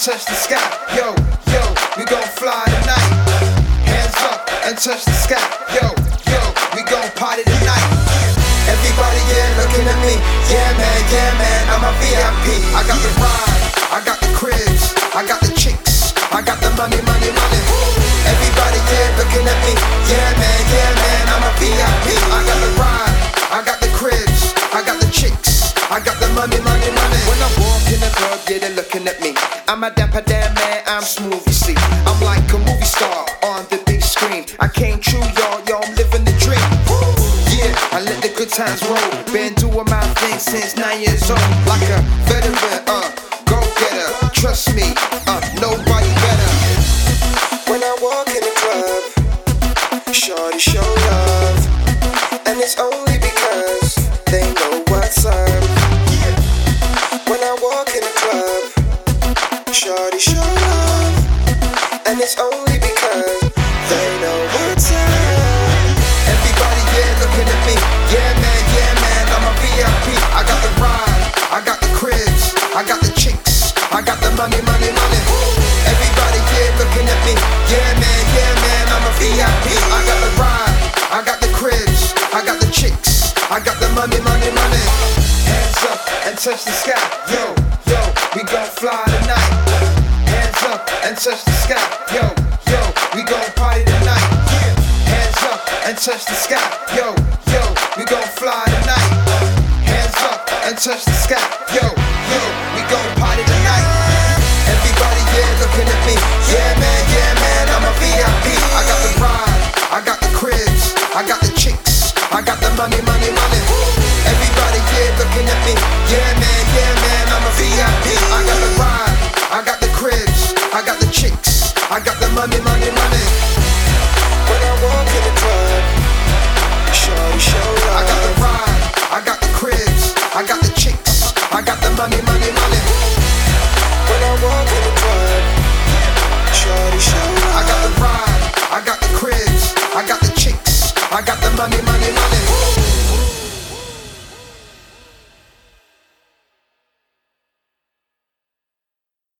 touch the sky. Yo, yo, we gon' fly tonight. Hands up and touch the sky. Yo, yo, we gon' party tonight. Everybody, yeah, looking at me. Yeah, man, I'm a VIP. I got the ride, I got the cribs, I got the chicks, I got the money. Everybody, yeah, looking at me. Yeah, man, I'm a VIP. I got the ride, I got the cribs, I got the chicks, I got the money. When I walk in the club, yeah, they're looking at me. I'm a dapper damn man, I'm smooth, you see. I'm like a movie star on the big screen. I came true, y'all, I'm living the dream. Yeah, I let the good times roll. Been doing my thing since 9 years old. Like a veteran, go-getter. Trust me, nobody better. When I walk in the club, shorty show love. And it's only because they know what's up. When I walk in the club, shorty show love. And it's only because they know what's up. Everybody, yeah, looking at me. Yeah, man, I'm a VIP. I got the ride, I got the cribs, I got the chicks, I got the money. Everybody, yeah, looking at me. Yeah, man, I'm a VIP. I got the ride, I got the cribs, I got the chicks, I got the money. Hands up and touch the sky. Yo, we gon' fly tonight. Hands up and touch the sky. Yo, we gon' party tonight. Hands up and touch the sky. Yo, we gon' fly tonight. Hands up and touch the sky. Yo, we gon' party tonight.